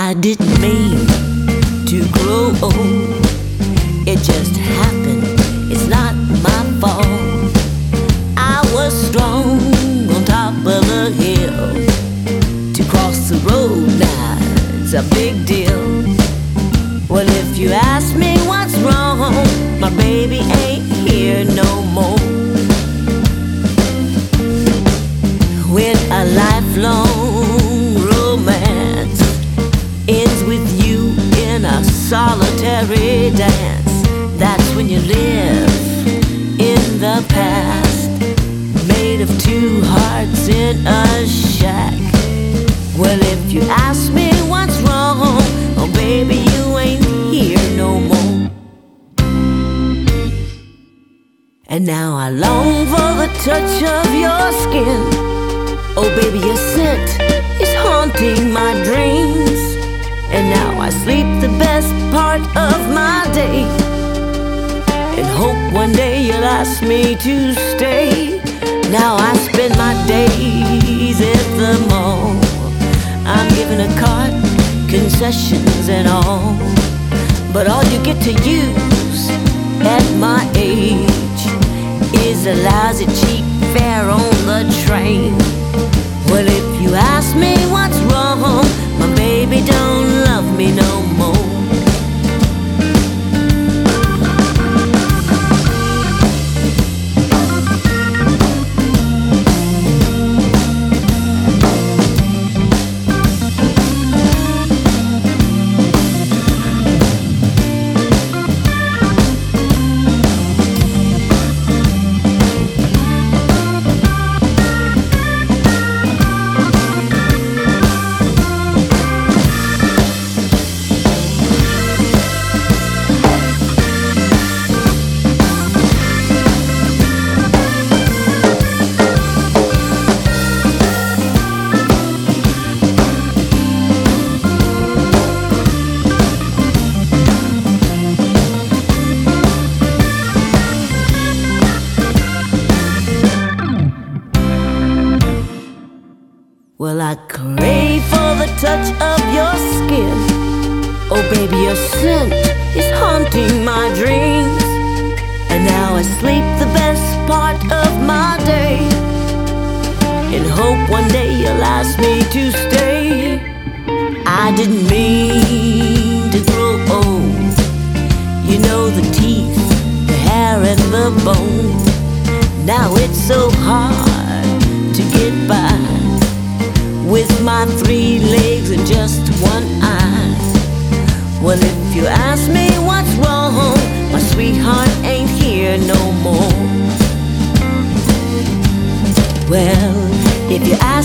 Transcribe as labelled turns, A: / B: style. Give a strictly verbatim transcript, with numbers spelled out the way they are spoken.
A: I didn't mean to grow old. It just happened, it's not my fault. I was strong on top of the hill. To cross the road now, it's a big deal. Well, if you ask me what's wrong, my baby ain't here no more. When a lifelong romance ends with you in a solitary dance, that's when you live in the past, made of two hearts in a shack. Well, if you ask me what's wrong, oh baby, you ain't here no more. And now I long for the touch of your skin. Oh baby, your scent is haunting my dreams. And now I sleep the best part of my day, and hope one day you'll ask me to stay. Now I spend my days at the mall. I'm given a cart, concessions and all, but all you get to use at my age is a lousy cheap fare on the train. Well, if you ask me what's wrong, my baby don't love me no more. Well, I crave for the touch of your skin. Oh baby, your scent is haunting my dreams. And now I sleep the best part of my day, in hope one day you'll ask me to stay. I didn't mean to grow old. You know, the teeth, the hair and the bone. Now it's so hard to get by with my three legs and just one eye. Well, if you ask me what's wrong, my sweetheart ain't here no more. Well, if you ask